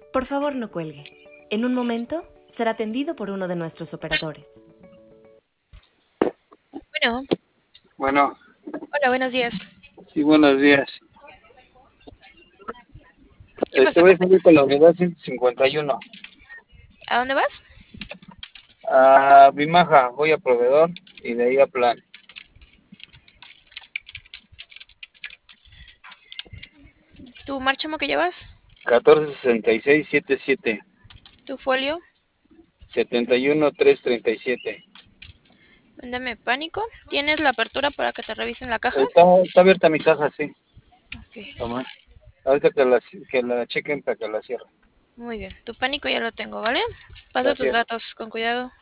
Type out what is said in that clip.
Por favor, no cuelgue. En un momento será atendido por uno de nuestros operadores. Bueno, Bueno, hola, buenos días. sí, buenos días. ¿Qué pasó? Voy a salir con la unidad 151. ¿A dónde vas? A Bimaja, voy a proveedor y de ahí a plan. ¿Tu marchamo que llevas? 146677 ¿Tu folio? 71337. Mándame pánico. ¿Tienes la apertura para que te revisen la caja? Está abierta mi caja, sí. Ok, Toma. Ahorita que la chequen para que la cierren. muy bien. Tu pánico ya lo tengo, ¿vale? Pasa tus Gracias. datos, con cuidado.